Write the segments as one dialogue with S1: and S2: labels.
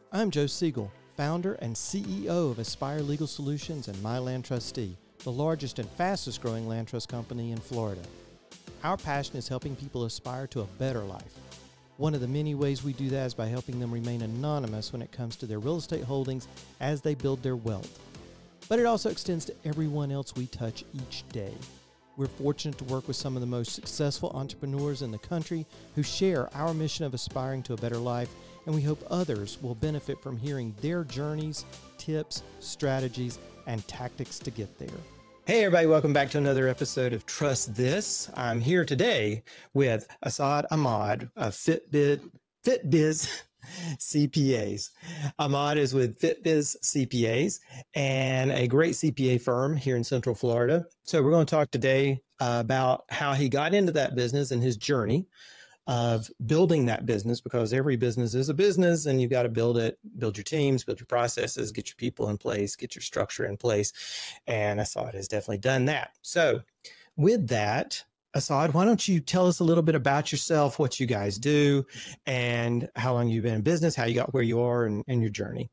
S1: I'm Joe Siegel, founder and CEO of Aspire Legal Solutions and My Land Trustee, the largest and fastest growing land trust company in Florida. Our passion is helping people aspire to a better life. One of the many ways we do that is by helping them remain anonymous when it comes to their real estate holdings as they build their wealth. But it also extends to everyone else we touch each day. We're fortunate to work with some of the most successful entrepreneurs in the country who share our mission of aspiring to a better life, and we hope others will benefit from hearing their journeys, tips, strategies, and tactics to get there. Hey everybody, welcome back to another episode of Trust This. I'm here today with Asad Ahmad of FitBiz CPAs. Ahmad is with FitBiz CPAs and a great CPA firm here in Central Florida. So we're going to talk today about how he got into that business and his journey of building that business, because every business is a business and you've got to build it, build your teams, build your processes, get your people in place, get your structure in place. And Asad has definitely done that. So with that, Asad, why don't you tell us a little bit about yourself, what you guys do, and how long you've been in business, how you got where you are, and your journey.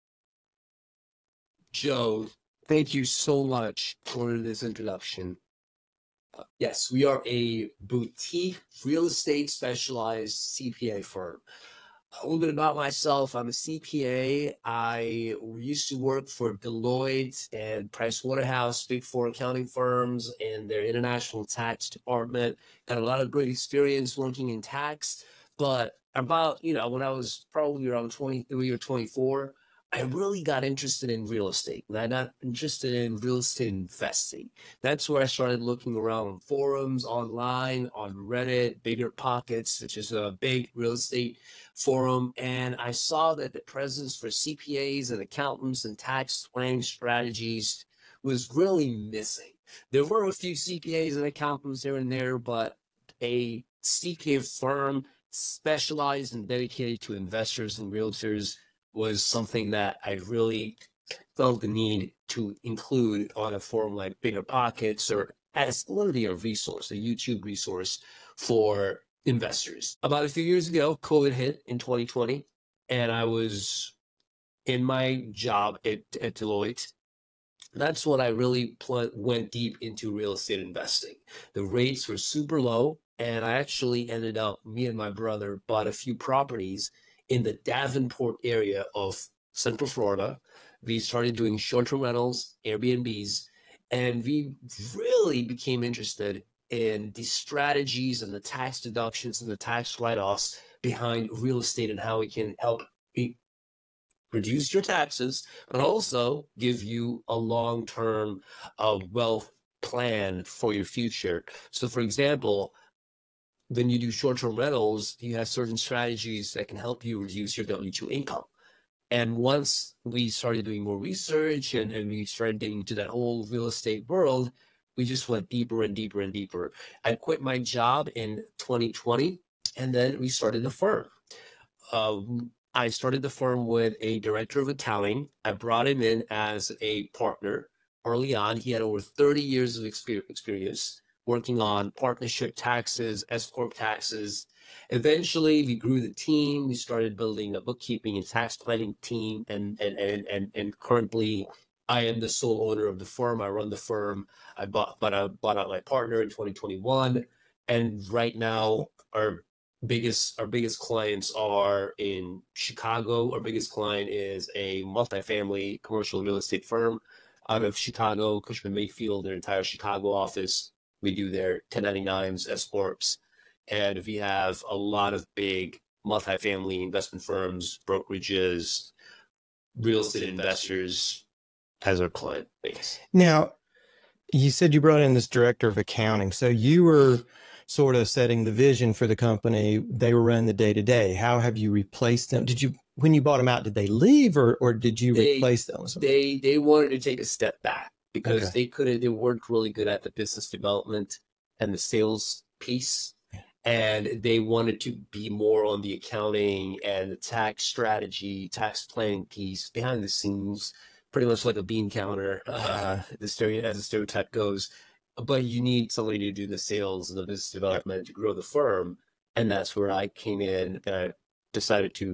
S2: Joe, thank you so much for this introduction. Yes, we are a boutique real estate specialized CPA firm. A little bit about myself. I'm a CPA. I used to work for Deloitte and Pricewaterhouse, Big Four accounting firms, and their international tax department. Got a lot of great experience working in tax. But about, when I was probably around 23 or 24, I really got interested in real estate. I got interested in real estate investing. That's where I started looking around on forums, online, on Reddit, Bigger Pockets, which is a big real estate forum. And I saw that the presence for CPAs and accountants and tax planning strategies was really missing. There were a few CPAs and accountants here and there, but a CPA firm specialized and dedicated to investors and realtors was something that I really felt the need to include on a forum like Bigger Pockets, or as literally a resource, a YouTube resource for investors. About a few years ago, COVID hit in 2020, and I was in my job at Deloitte. That's when I really went deep into real estate investing. The rates were super low, and I actually ended up, me and my brother bought a few properties in the Davenport area of Central Florida. We started doing short-term rentals, Airbnbs, and we really became interested in the strategies and the tax deductions and the tax write-offs behind real estate and how it can help reduce your taxes, but also give you a long-term wealth plan for your future. So for example, when you do short-term rentals, you have certain strategies that can help you reduce your W-2 income. And once we started doing more research and we started getting into that whole real estate world, we just went deeper and deeper and deeper. I quit my job in 2020, and then we started the firm. I started the firm with a director of accounting. I brought him in as a partner early on. He had over 30 years of experience working on partnership taxes, S-corp taxes. Eventually, we grew the team. We started building a bookkeeping and tax planning team, and currently, I am the sole owner of the firm. I run the firm. I bought out my partner in 2021, and right now, our biggest clients are in Chicago. Our biggest client is a multifamily commercial real estate firm out of Chicago, Cushman Mayfield, their entire Chicago office. We do their 1099s, S-corps, and we have a lot of big multifamily investment firms, brokerages, real estate investors as our client base.
S1: Now, you said you brought in this director of accounting. So you were sort of setting the vision for the company. They were running the day-to-day. How have you replaced them? When you bought them out, did they leave or did you replace them?
S2: They wanted to take a step back because they weren't really good at the business development and the sales piece. And they wanted to be more on the accounting and the tax strategy, tax planning piece behind the scenes, pretty much like a bean counter, as the stereotype goes. But you need somebody to do the sales and the business development to grow the firm. And that's where I came in and I decided to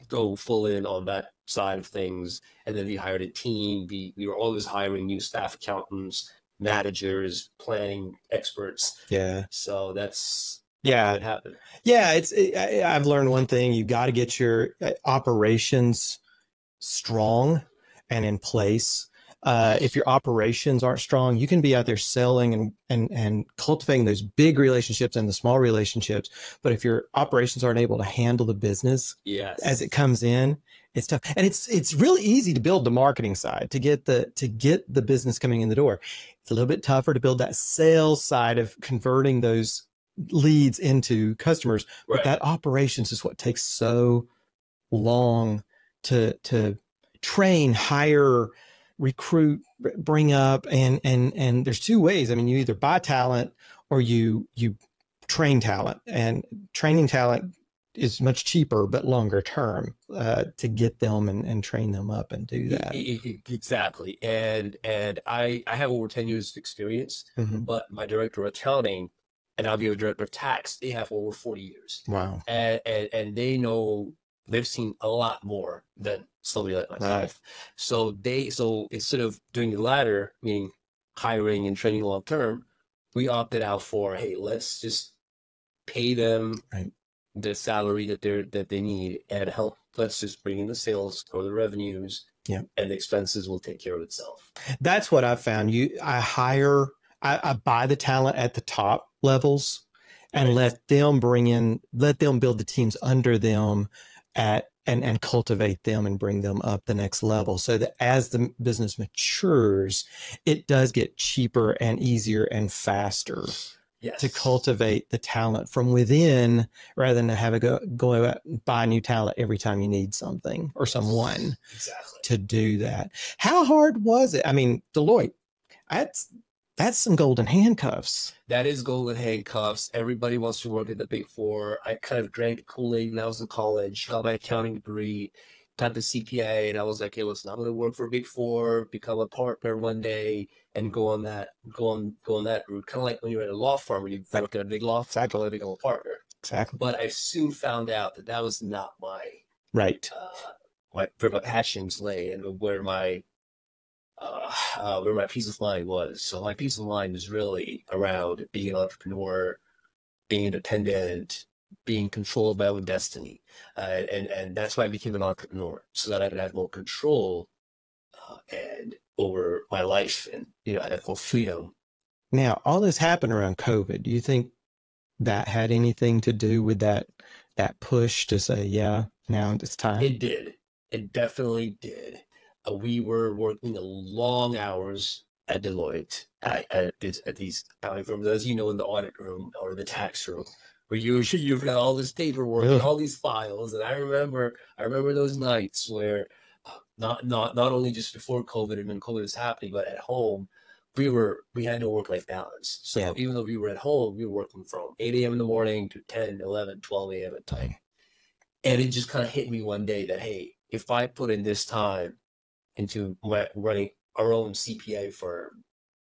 S2: go full in on that side of things. And then we hired a team. We were always hiring new staff accountants, managers, planning experts.
S1: Yeah.
S2: So that's
S1: Yeah.
S2: what happened.
S1: Yeah. I've learned one thing. You've got to get your operations strong and in place. If your operations aren't strong, you can be out there selling and cultivating those big relationships and the small relationships. But if your operations aren't able to handle the business as it comes in, it's tough. And it's really easy to build the marketing side to get the business coming in the door. It's a little bit tougher to build that sales side of converting those leads into customers. But
S2: Right.
S1: that operations is what takes so long to train, hire, recruit, bring up, and there's two ways. I mean, you either buy talent or you train talent, and training talent is much cheaper but longer term to get them and train them up and do that.
S2: Exactly. And I have over 10 years of experience, but my director of accounting and I'll be a director of tax, they have over 40 years.
S1: Wow.
S2: And they know, they've seen a lot more than somebody like myself. So instead of doing the latter, meaning hiring and training long term, we opted out for, hey, let's just pay them the salary that they need and help. Let's just bring in the sales or the revenues, and the expenses will take care of itself.
S1: That's what I've found. I buy the talent at the top levels and let them build the teams under them and cultivate them and bring them up the next level, so that as the business matures, it does get cheaper and easier and faster to cultivate the talent from within, rather than to have it go out and buy new talent every time you need something or someone to do that. How hard was it? I mean, Deloitte, that's some golden handcuffs.
S2: That is golden handcuffs. Everybody wants to work at the Big Four. I kind of drank the Kool-Aid when I was in college, got my accounting degree, got the CPA, and I was like, hey, listen, I'm going to work for Big Four, become a partner one day, and go on that route. Kind of like when you're at a law firm and you work at a big law firm, to become a partner.
S1: Exactly.
S2: But I soon found out that was not my where my passions lay and where my peace of mind was. So my peace of mind is really around being an entrepreneur, being independent, being controlled by my own destiny. And that's why I became an entrepreneur, so that I could have more control and over my life, and I had more freedom.
S1: Now, all this happened around COVID. Do you think that had anything to do with that push to say, yeah, now it's time?
S2: It did. It definitely did. We were working long hours at Deloitte, at these accounting firms, as you know, in the audit room or the tax room, where you've got all this paperwork and all these files. And I remember those nights where not only just before COVID and when COVID was happening, but at home, we had no work-life balance. So even though we were at home, we were working from 8 a.m. in the morning to 10, 11, 12 a.m. at night. And it just kind of hit me one day that, hey, if I put in this time into running our own CPA firm,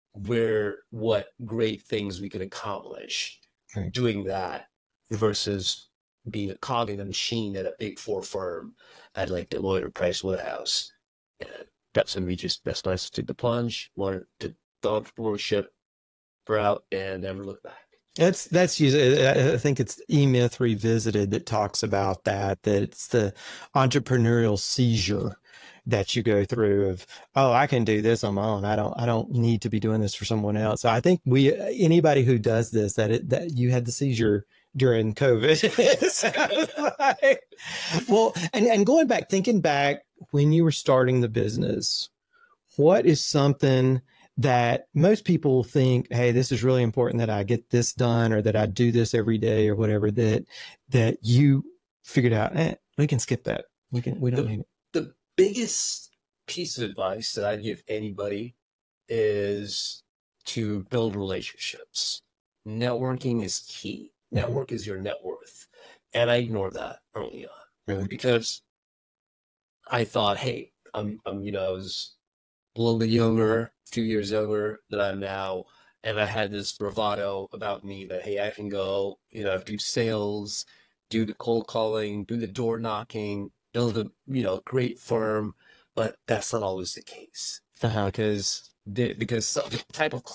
S2: what great things we could accomplish doing that versus being a cog in the machine at a Big Four firm at like Deloitte or Price Woodhouse. That's nice to take the plunge, wanted to the entrepreneurship route, and never look back.
S1: That's usually, I think it's E-Myth Revisited that talks about that it's the entrepreneurial seizure that you go through of, oh, I can do this on my own. I don't need to be doing this for someone else. So I think anybody who does this, that you had the seizure during COVID. Well, and going back, thinking back when you were starting the business, what is something that most people think, hey, this is really important that I get this done, or that I do this every day, or whatever, that you figured out, we can skip that. We don't need it.
S2: The biggest piece of advice that I give anybody is to build relationships. Networking is key. Network is your net worth. And I ignored that early on, because I thought, hey, I was a little bit younger, a few years younger than I'm now, and I had this bravado about me that, hey, I can go, do sales, do the cold calling, do the door knocking, build a great firm, but that's not always the case because the type of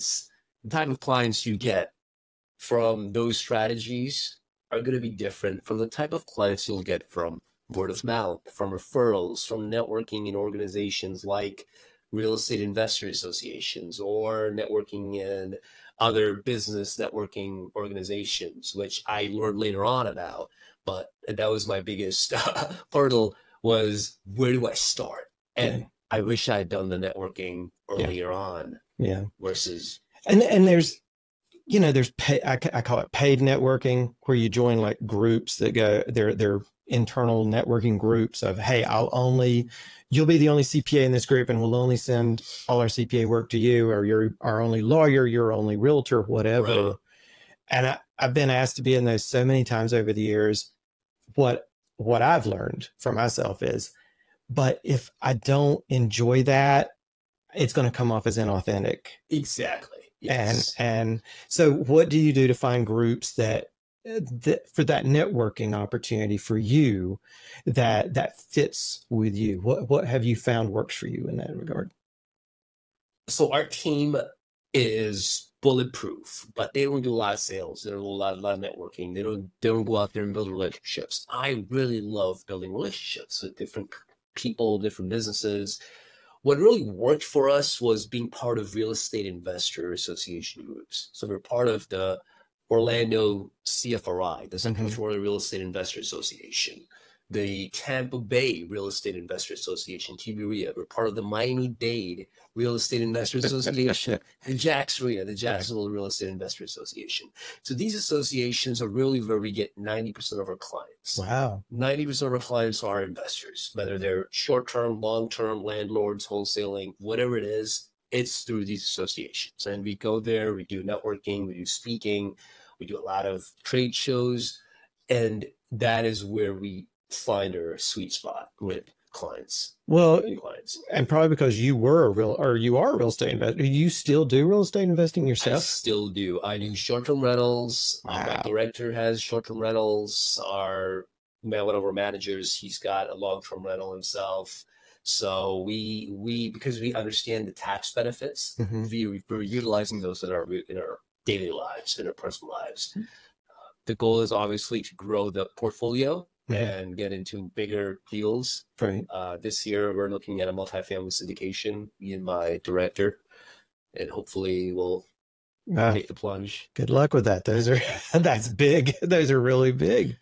S2: clients you get from those strategies are going to be different from the type of clients you'll get from word of mouth, from referrals, from networking in organizations like real estate investor associations or networking in other business networking organizations, which I learned later on about. But that was my biggest hurdle was where do I start? And I wish I had done the networking earlier on.
S1: Yeah.
S2: Versus.
S1: And there's, there's I call it paid networking, where you join like groups that go, they're internal networking groups of, hey, you'll be the only CPA in this group and we'll only send all our CPA work to you, or you're our only lawyer, you're only realtor, whatever. Right. And I've been asked to be in those so many times over the years. What I've learned for myself is, but if I don't enjoy that, it's going to come off as inauthentic.
S2: Exactly. Yes.
S1: And so what do you do to find groups that for that networking opportunity for you that fits with you? What have you found works for you in that regard?
S2: So our team is bulletproof, but they don't do a lot of sales. They don't do a lot of networking. They don't go out there and build relationships. I really love building relationships with different people, different businesses. What really worked for us was being part of real estate investor association groups. So we're part of the Orlando CFRI, the Central Florida Real Estate Investor Association, the Tampa Bay Real Estate Investor Association, TBREA. We're part of the Miami-Dade Real Estate Investors Association, the JAXREA, the Jacksonville Real Estate Investor Association. So these associations are really where we get 90% of our clients.
S1: Wow.
S2: 90% of our clients are investors, whether they're short-term, long-term, landlords, wholesaling, whatever it is, it's through these associations. And we go there, we do networking, we do speaking, we do a lot of trade shows, and that is where we find our sweet spot with clients.
S1: Well, and probably because you are a real estate investor. You still do real estate investing yourself?
S2: I still do. I do short-term rentals. Wow. My director has short-term rentals. One of our managers, he's got a long-term rental himself. So we because we understand the tax benefits, we're utilizing those in our daily lives, in our personal lives. The goal is obviously to grow the portfolio and get into bigger deals.
S1: Right.
S2: This year, we're looking at a multifamily syndication, me and my director, and hopefully we'll take the plunge.
S1: Good luck with that. That's big. Those are really big.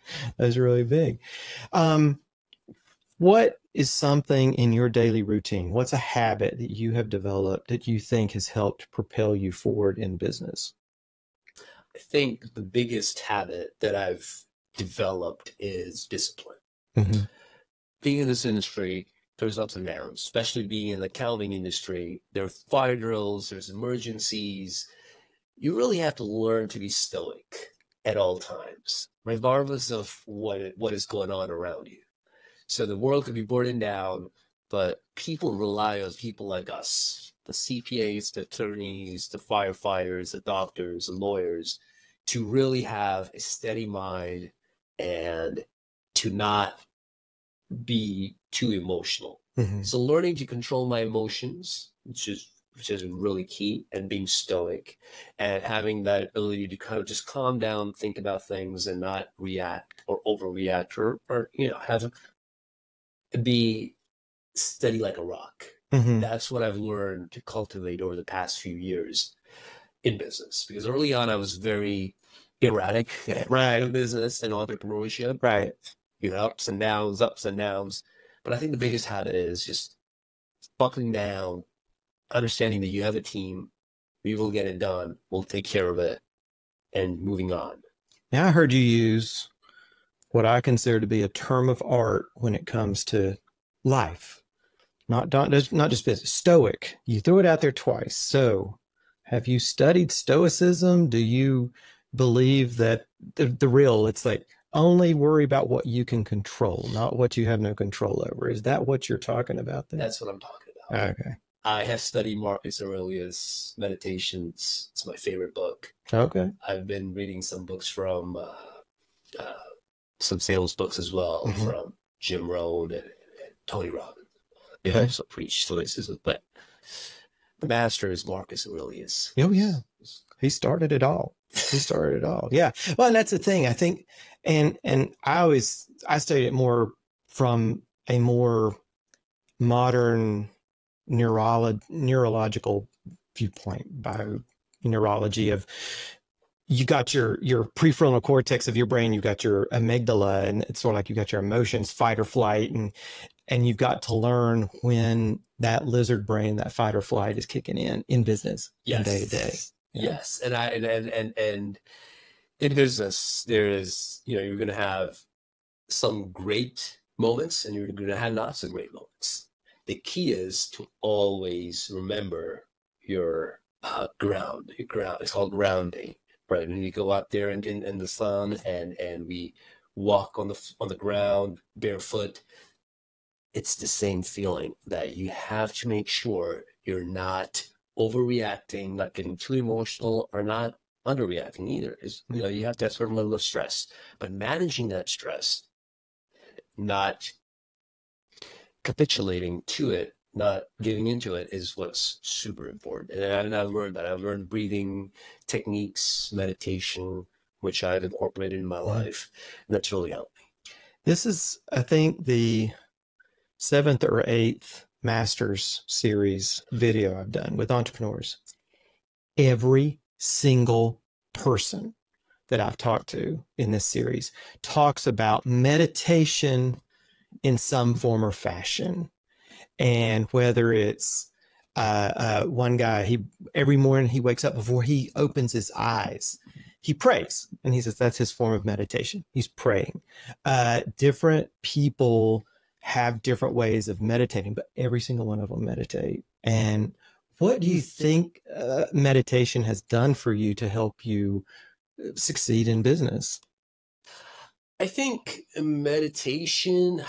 S1: What is something in your daily routine? What's a habit that you have developed that you think has helped propel you forward in business?
S2: I think the biggest habit that I've developed is discipline. Being in this industry, there's ups and downs, especially being in the accounting industry. There are fire drills, there's emergencies. You really have to learn to be stoic at all times, regardless of what is going on around you. So the world could be burning down, but people rely on people like us, the CPAs, the attorneys, the firefighters, the doctors, the lawyers, to really have a steady mind and to not be too emotional. So learning to control my emotions, which is really key, and being stoic and having that ability to kind of just calm down, think about things and not react or overreact or have be steady like a rock. That's what I've learned to cultivate over the past few years in business, because early on I was very erratic in business and entrepreneurship.
S1: Right.
S2: Ups and downs. But I think the biggest habit is just buckling down, understanding that you have a team, we will get it done, we'll take care of it, and moving on.
S1: Now, I heard you use what I consider to be a term of art when it comes to life, not just business. Stoic. You threw it out there twice. So, have you studied Stoicism? Do you believe that the real? It's like only worry about what you can control, not what you have no control over. Is that what you're talking about there?
S2: That's what I'm talking about.
S1: Okay.
S2: I have studied Marcus Aurelius' Meditations. It's my favorite book.
S1: Okay.
S2: I've been reading some books from some sales books as well, from Jim Rohn and Tony Robbins. They also preach stoicism, but the master is Marcus Aurelius.
S1: Oh yeah, he started it all. He started it all. Yeah. Well, and that's the thing. I think, and I studied it more from a more modern neurological viewpoint, bioneurology of, you got your prefrontal cortex of your brain, you've got your amygdala, and it's sort of like you got your emotions, fight or flight, and you've got to learn when that lizard brain, that fight or flight, is kicking in business, in day to day.
S2: Yes, and in business, there is, you're going to have some great moments, and you're going to have not so great moments. The key is to always remember your ground. Your ground. It's called grounding, right? When you go out there in the sun, and we walk on the ground barefoot, it's the same feeling that you have to make sure you're not overreacting, not getting too emotional, or not underreacting either. You have that certain level of stress, but managing that stress, not capitulating to it, not giving into it, is what's super important. And I've learned that. I've learned breathing techniques, meditation, which I've incorporated in my life, and that's really helped me.
S1: This is, I think, the 7th or 8th Masters series video I've done with entrepreneurs. Every single person that I've talked to in this series talks about meditation in some form or fashion. And whether it's one guy, every morning he wakes up, before he opens his eyes, he prays, and he says that's his form of meditation. He's praying. Different people have different ways of meditating, but every single one of them meditate. And what do you think meditation has done for you to help you succeed in business?
S2: I think meditation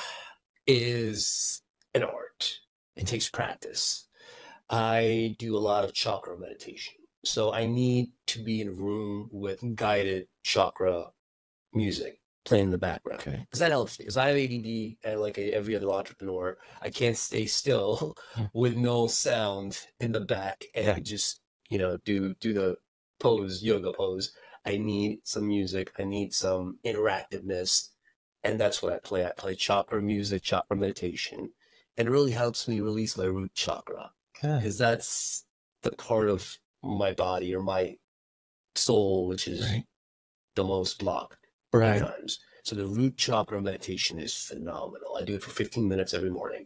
S2: is an art. It takes practice. I do a lot of chakra meditation. So I need to be in a room with guided chakra music playing in the background. Okay. Because that helps me. Because I have ADD, and like every other entrepreneur, I can't stay still with no sound in the back and just, do the yoga pose. I need some music. I need some interactiveness. And that's what I play. I play chakra music, chakra meditation. And it really helps me release my root chakra. Because that's the part of my body or my soul, which is the most blocked times. So the root chakra meditation is phenomenal. I do it for 15 minutes every morning.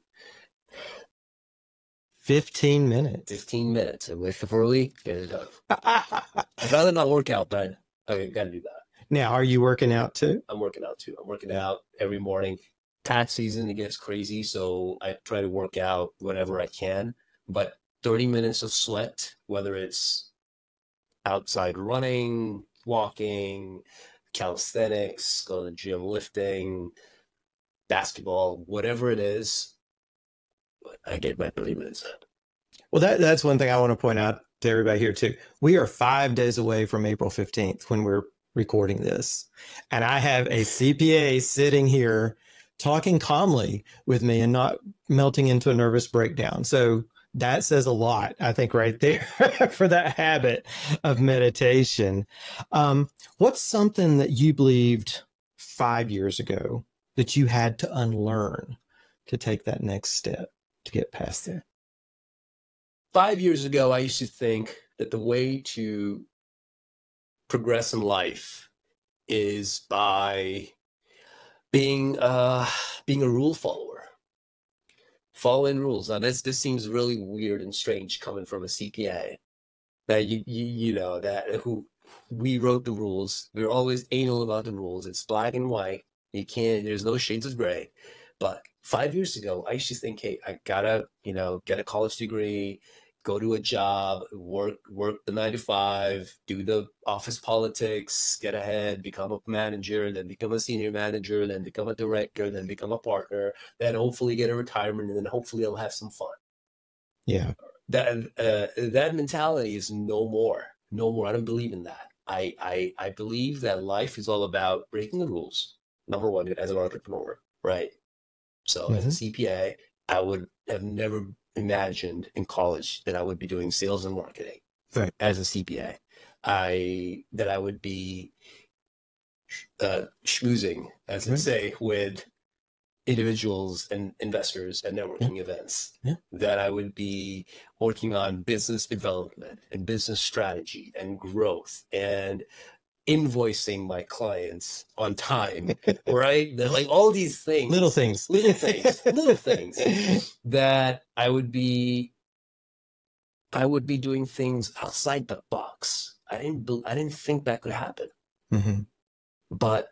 S1: 15 minutes?
S2: 15 minutes. I wake up early, get it done. I'd rather not work out, but I got to do that.
S1: Now, are you working out too?
S2: I'm working out too. I'm working out every morning. Tax season, it gets crazy, so I try to work out whenever I can. But 30 minutes of sweat, whether it's outside running, walking, calisthenics, go to the gym, lifting, basketball, whatever it is, I get my 30 minutes in.
S1: Well, that's one thing I want to point out to everybody here too. We are 5 days away from April 15th when we're recording this. And I have a CPA sitting here talking calmly with me and not melting into a nervous breakdown. So that says a lot, I think, right there for that habit of meditation. What's something that you believed 5 years ago that you had to unlearn to take that next step to get past there?
S2: 5 years ago, I used to think that the way to progress in life is by being a rule follower. Following rules. Now, this seems really weird and strange coming from a CPA. That we wrote the rules. We're always anal about the rules. It's black and white. There's no shades of gray. But 5 years ago, I used to think, hey, I gotta, get a college degree, go to a job, work the 9 to 5, do the office politics, get ahead, become a manager, then become a senior manager, then become a director, then become a partner, then hopefully get a retirement, and then hopefully I'll have some fun.
S1: Yeah.
S2: That mentality is no more. No more. I don't believe in that. I believe that life is all about breaking the rules. Number one, as an entrepreneur, right? So as a CPA, I would have never imagined in college that I would be doing sales and marketing.
S1: Right.
S2: As a CPA, that I would be schmoozing, as they say, with individuals and investors at networking events, that I would be working on business development and business strategy and growth and invoicing my clients on time, right? Like all these things,
S1: Little things
S2: that I would be doing things outside the box. I didn't think that could happen. But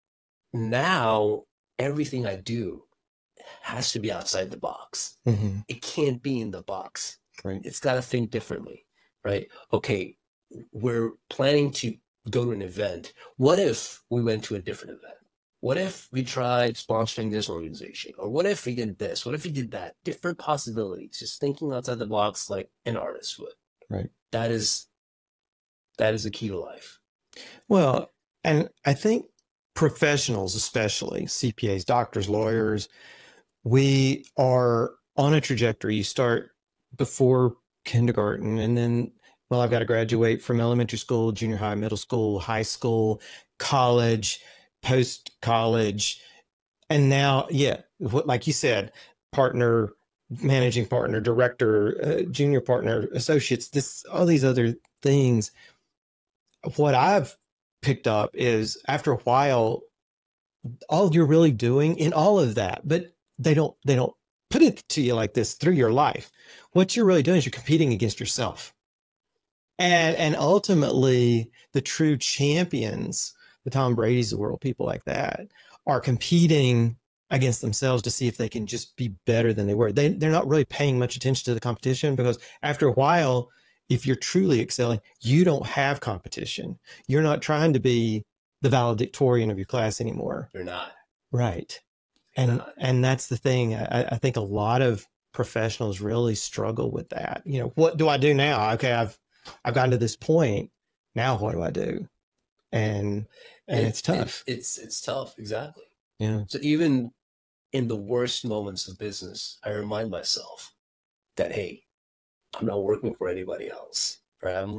S2: now everything I do has to be outside the box. It can't be in the box.
S1: Right.
S2: It's got to think differently, right? Okay, we're planning to go to an event. What if we went to a different event? What if we tried sponsoring this organization? Or what if we did this? What if we did that? Different possibilities, just thinking outside the box like an artist would.
S1: Right.
S2: That is the key to life.
S1: Well, and I think professionals, especially CPAs, doctors, lawyers, we are on a trajectory. You start before kindergarten, and then, well, I've got to graduate from elementary school, junior high, middle school, high school, college, post-college. And now, like you said, partner, managing partner, director, junior partner, associates, all these other things. What I've picked up is after a while, all you're really doing in all of that, but they don't put it to you like this through your life. What you're really doing is you're competing against yourself. And ultimately the true champions, the Tom Brady's of the world, people like that, are competing against themselves to see if they can just be better than they were. They're not really paying much attention to the competition, because after a while, if you're truly excelling, you don't have competition. You're not trying to be the valedictorian of your class anymore.
S2: You're not.
S1: Right. And that's the thing. I think a lot of professionals really struggle with that. You know, what do I do now? Okay, I've gotten to this point. Now what do I do? And it's tough.
S2: It's tough, exactly.
S1: Yeah.
S2: So even in the worst moments of business, I remind myself that, hey, I'm not working for anybody else, right? I'm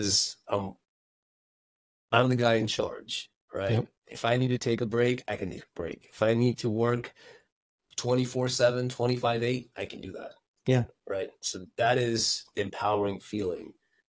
S2: the guy in charge, right?
S1: Yep.
S2: If I need to take a break, I can take a break. If I need to work 24/7, 25/8, I can do that.
S1: Yeah.
S2: Right. So that is the empowering feeling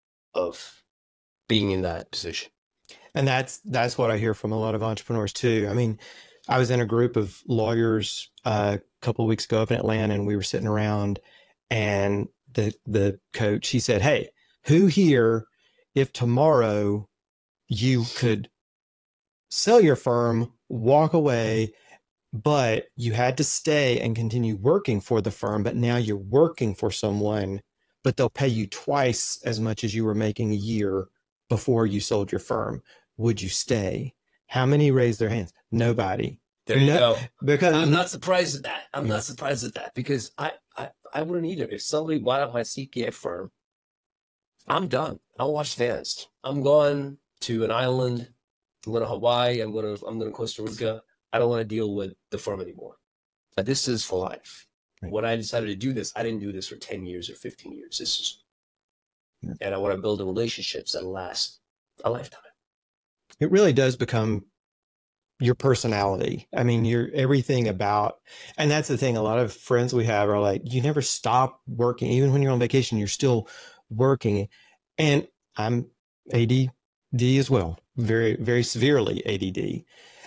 S2: of being in that position.
S1: And that's what I hear from a lot of entrepreneurs too. I mean, I was in a group of lawyers a couple of weeks ago up in Atlanta, and we were sitting around, and the coach, he said, "Hey, who here, if tomorrow you could sell your firm, walk away, but you had to stay and continue working for the firm, but now you're working for someone, but they'll pay you twice as much as you were making a year before you sold your firm, would you stay?" How many raised their hands? Nobody.
S2: There you go.
S1: Because
S2: I'm not surprised at that. I'm not surprised at that, because I wouldn't either. If somebody bought out my CPA firm, I'm done. I'll watch fans. I'm going to an island. I'm going to Hawaii. I'm going to Costa Rica. I don't want to deal with the firm anymore. But this is for life. Right. When I decided to do this, I didn't do this for 10 years or 15 years. And I want to build relationships that last a lifetime.
S1: It really does become your personality. I mean, you're everything about, and that's the thing. A lot of friends we have are like, you never stop working. Even when you're on vacation, you're still working. And I'm ADD as well, very, very severely ADD.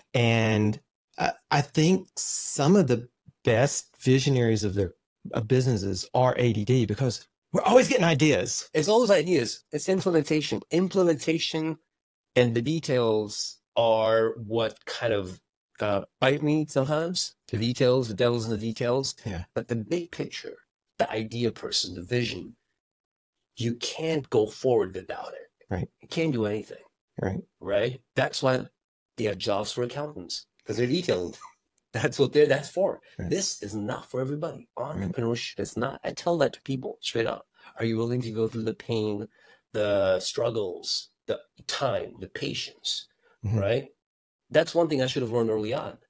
S1: And I think some of the best visionaries of businesses are ADD, because we're always getting ideas.
S2: It's always ideas. It's implementation. Implementation and the details are what kind of bite me sometimes. The details, the devil's in the details.
S1: Yeah.
S2: But the big picture, the idea person, the vision, you can't go forward without it.
S1: Right.
S2: You can't do anything.
S1: Right.
S2: Right. That's why they have jobs for accountants, because they're detailed. That's what that's for. Right. This is not for everybody. Entrepreneurship is not. I tell that to people straight up. Are you willing to go through the pain, the struggles, the time, the patience, right? That's one thing I should have learned early on.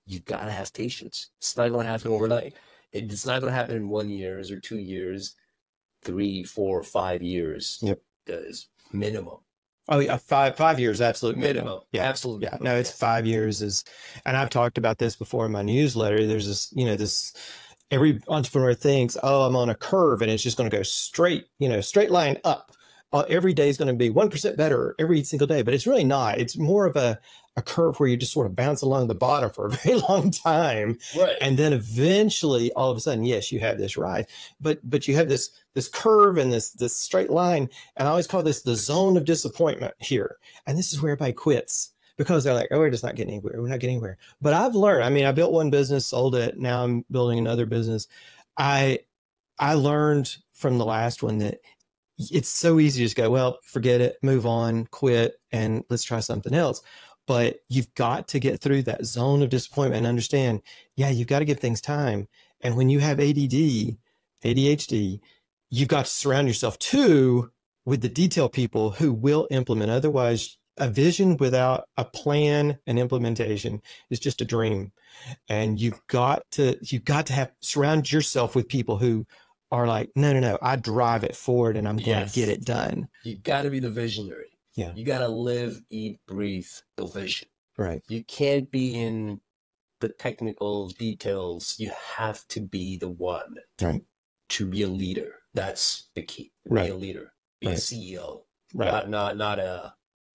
S2: you gotta have patience. It's not going to happen overnight. It's not going to happen in 1 year or 2 years, 3, 4, 5 years.
S1: Yep.
S2: Is minimum.
S1: Oh yeah, 5 years, absolute
S2: Minimum.
S1: Yeah,
S2: Absolute
S1: yeah.
S2: minimum.
S1: No, it's 5 years and I've talked about this before in my newsletter. There's this, every entrepreneur thinks, oh, I'm on a curve and it's just going to go straight, straight line up. Every day is going to be 1% better every single day, but it's really not. It's more of a curve where you just sort of bounce along the bottom for a very long time.
S2: Right.
S1: And then eventually, all of a sudden, yes, you have this rise, but you have this curve and this straight line. And I always call this the zone of disappointment here. And this is where everybody quits because they're like, oh, we're just not getting anywhere. We're not getting anywhere. But I've learned, I mean, I built one business, sold it. Now I'm building another business. I learned from the last one that it's so easy to just go, well, forget it, move on, quit, and let's try something else. But you've got to get through that zone of disappointment and understand, yeah, you've got to give things time. And when you have ADD, ADHD, you've got to surround yourself too with the detail people who will implement. Otherwise, a vision without a plan and implementation is just a dream. And you've got to surround yourself with people who are like, no, I drive it forward and I'm going to get it done.
S2: You got to be the visionary.
S1: Yeah.
S2: You got to live, eat, breathe the vision.
S1: Right.
S2: You can't be in the technical details. You have to be the one to be a leader. That's the key. Be a leader. Be a CEO. Right. Not a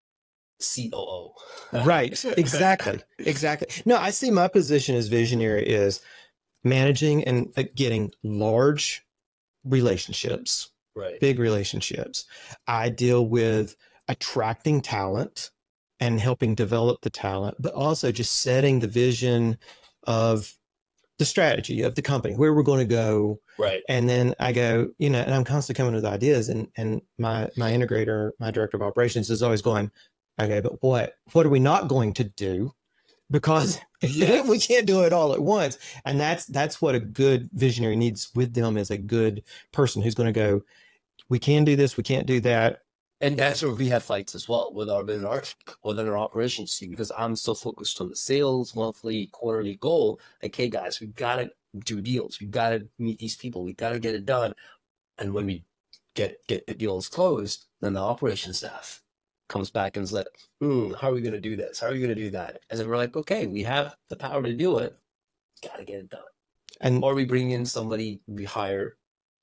S2: COO.
S1: Right. Exactly. No, I see my position as visionary is managing and getting large relationships, big relationships. I deal with attracting talent and helping develop the talent, but also just setting the vision of the strategy of the company, where we're going to go.
S2: Right.
S1: And then I go, and I'm constantly coming with ideas, and my integrator, my director of operations is always going, okay, but what are we not going to do? Because we can't do it all at once. And that's what a good visionary needs with them, is a good person who's going to go, we can do this, we can't do that.
S2: And that's where we have fights as well within our operations team, because I'm so focused on the sales monthly, quarterly goal. Like, hey guys, we've got to do deals. We've got to meet these people. We've got to get it done. And when we get the deals closed, then the operations staff comes back and is like, how are we going to do this? How are we going to do that? And then we're like, okay, we have the power to do it. Got to get it done. Or we bring in somebody, we hire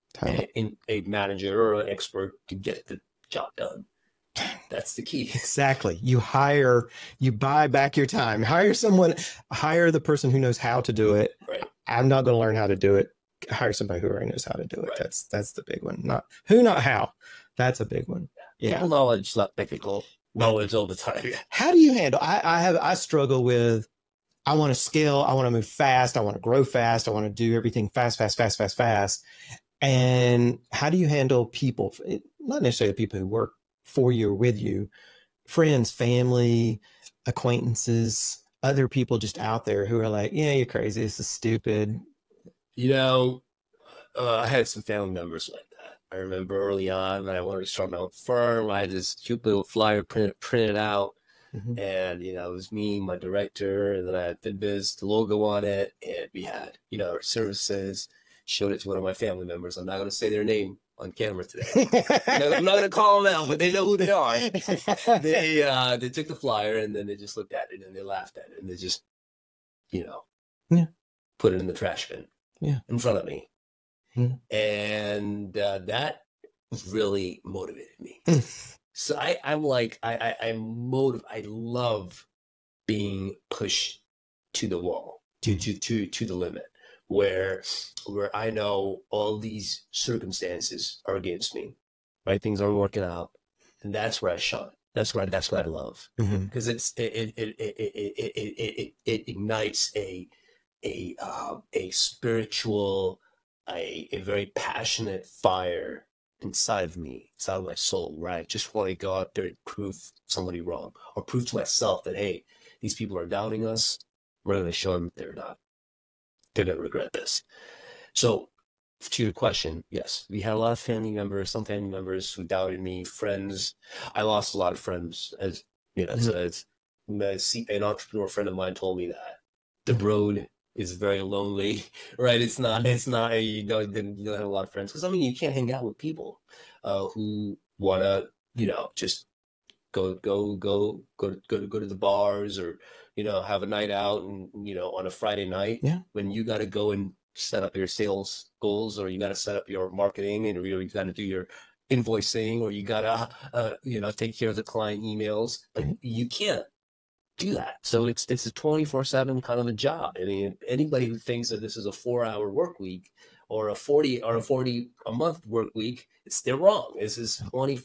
S2: a manager or an expert to get the job done. That's the key.
S1: Exactly. You buy back your time. Hire the person who knows how to do it.
S2: Right.
S1: I'm not going to learn how to do it. Hire somebody who already knows how to do it. Right. That's the big one. Not who, not how. That's a big one. Yeah.
S2: People knowledge, not technical knowledge all the time.
S1: How do you handle? I struggle with. I want to scale. I want to move fast. I want to grow fast. I want to do everything fast. And how do you handle people? Not necessarily people who work for you or with you, friends, family, acquaintances, other people just out there who are like, yeah, you're crazy. This is stupid.
S2: I had some family members like that. I remember early on when I wanted to start my own firm, I had this cute little flyer printed out. Mm-hmm. And, it was me, my director, and then I had FinBiz, the logo on it. And we had, our services, showed it to one of my family members. I'm not going to say their name on camera today. I'm not going to call them out, but they know who they are. They took the flyer and then they just looked at it and they laughed at it. And they just, put it in the trash bin in front of me. Mm. And that really motivated me. So I'm like, I love being pushed to the wall, to the limit, where I know all these circumstances are against me, right? Things aren't working out, and that's where I shine. That's what I love, because it ignites a spiritual, a very passionate fire inside of me, inside of my soul, right? Just want to go out there and prove somebody wrong, or prove to myself that, hey, these people are doubting us. We're going to show them they're not. They're going to regret this. So, to your question, yes, we had a lot of family members, some family members who doubted me, friends. I lost a lot of friends, as an entrepreneur friend of mine told me that The road is very lonely, right? It's not, you don't have a lot of friends. Because, I mean, you can't hang out with people who want to, just go to the bars, or, have a night out, and, on a Friday night, when you got to go and set up your sales goals, or you got to set up your marketing, and you got to do your invoicing, or you got to, take care of the client emails. Like, you can't do that. So it's a 24/7 kind of a job. I mean, anybody who thinks that this is a 4-hour work week or a 40 a month work week, they're wrong. This is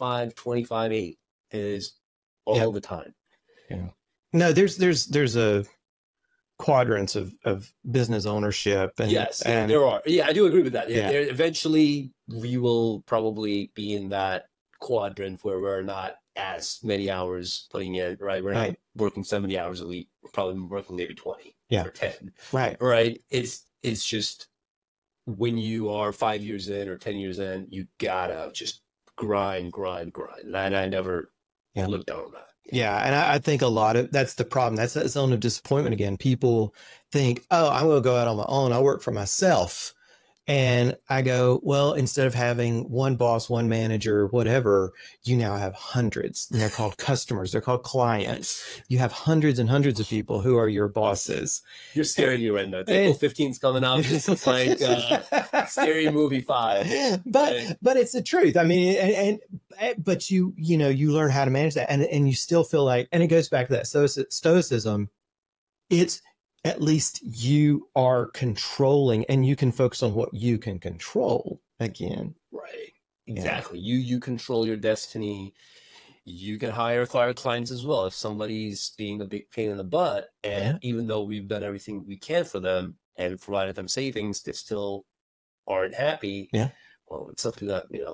S2: 25/8 is all the time.
S1: Yeah. No, there's a quadrants of business ownership, and and
S2: there are. Yeah, I do agree with that.
S1: Yeah.
S2: Eventually we will probably be in that quadrant where we're not as many hours putting in, right? We're not working 70 hours a week. We're probably working maybe 20 or 10. Right. It's just, when you are 5 years in or 10 years in, you gotta just grind. And I never looked down on that.
S1: Yeah. And I think a lot of that's the problem. That's that zone of disappointment again. People think, oh, I'm going to go out on my own. I work for myself. And I go, well, instead of having one boss, one manager, whatever, you now have hundreds. And they're called customers. They're called clients. You have hundreds and hundreds of people who are your bosses.
S2: You're scaring me right now. April 15's coming out. It's like Scary Movie 5.
S1: But it's the truth. I mean, but you learn how to manage that, and you still feel like, and it goes back to that stoicism. It's, at least you are controlling, and you can focus on what you can control again.
S2: Right. Exactly. Yeah. You control your destiny. You can hire clients as well. If somebody's being a big pain in the butt, and even though we've done everything we can for them and provided them savings, they still aren't happy.
S1: Yeah.
S2: Well, it's something that, we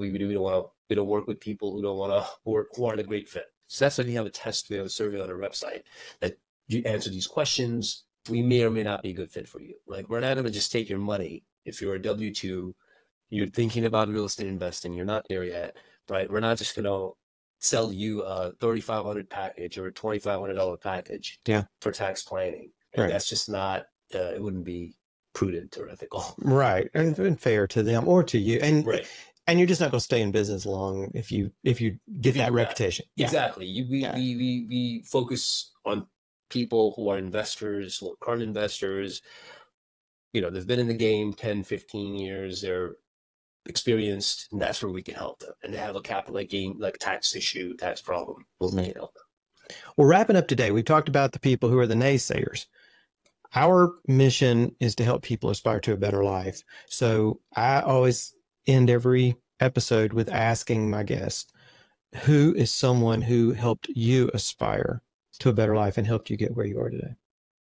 S2: don't work with people who don't want to work, who aren't a great fit. So that's why we have a test, we have a survey on our website that you answer these questions. We may or may not be a good fit for you. Like, we're not going to just take your money. If you're a W-2, you're thinking about real estate investing, you're not there yet, right? We're not just going to sell you a $3,500 package or a $2,500 package for tax planning. Right. That's just not, it wouldn't be prudent or ethical.
S1: Right. And fair to them or to you. And and you're just not going to stay in business long if you get that reputation.
S2: Exactly. We focus on people who are investors, who are current investors. They've been in the game 10, 15 years. They're experienced, and that's where we can help them. And they have a capital gain, like tax issue, tax problem. We'll help them.
S1: Well, wrapping up today, we've talked about the people who are the naysayers. Our mission is to help people aspire to a better life. So I always end every episode with asking my guest, who is someone who helped you aspire to a better life and helped you get where you are today?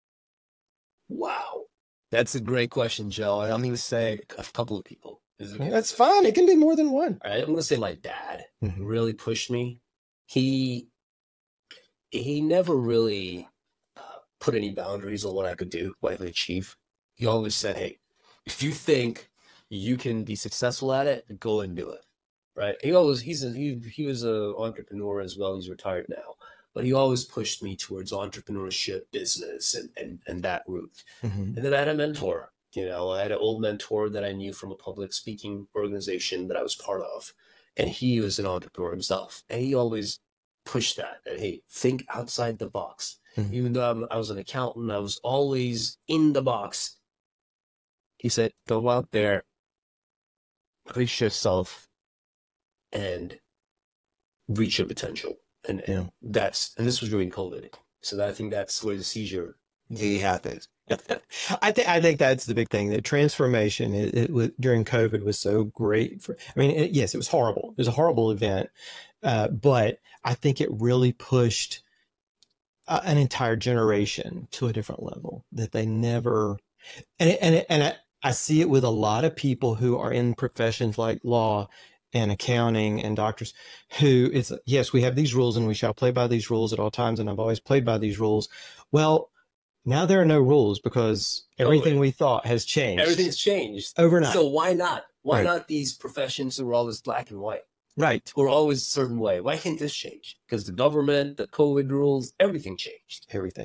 S2: Wow. That's a great question, Joe. I'm going to say a couple of people.
S1: That's fine. It can be more than one.
S2: All right. I'm going to say my dad really pushed me. He never really put any boundaries on what I could do, what I could achieve. He always said, hey, if you think you can be successful at it, go and do it. Right. He was an entrepreneur as well. He's retired now. But he always pushed me towards entrepreneurship, business, and that route. And then I had a mentor. I had an old mentor that I knew from a public speaking organization that I was part of. And he was an entrepreneur himself. And he always pushed that, hey, think outside the box. Even though I was an accountant, I was always in the box. He said, go out there, push yourself, and reach your potential. And this was during COVID. So I think that's where the seizure happened.
S1: I think that's the big thing. The transformation during COVID was so great. Yes, it was horrible. It was a horrible event. But I think it really pushed an entire generation to a different level that they never, and I see it with a lot of people who are in professions like law and accounting and doctors who yes, we have these rules and we shall play by these rules at all times. And I've always played by these rules. Well, now there are no rules because everything we thought has changed.
S2: Everything's changed
S1: overnight.
S2: So why not? Why not these professions who are always black and white?
S1: Right.
S2: Who are always a certain way? Why can't this change? Because the government, the COVID rules, everything changed.
S1: Everything.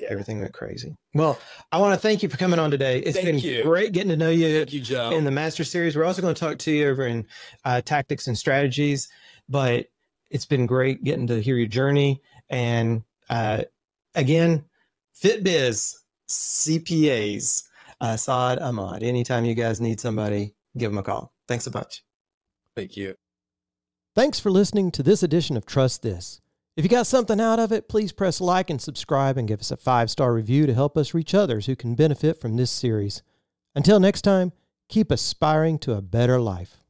S1: everything went crazy. Well, I want to thank you for coming on today. It's been great getting to know you.
S2: Thank you, Joe.
S1: In the Master Series. We're also going to talk to you over in Tactics and Strategies, but it's been great getting to hear your journey. And again, FitBiz CPAs, Saad Ahmad. Anytime you guys need somebody, give them a call. Thanks a bunch.
S2: Thank you.
S1: Thanks for listening to this edition of Trust This. If you got something out of it, please press like and subscribe and give us a 5-star review to help us reach others who can benefit from this series. Until next time, keep aspiring to a better life.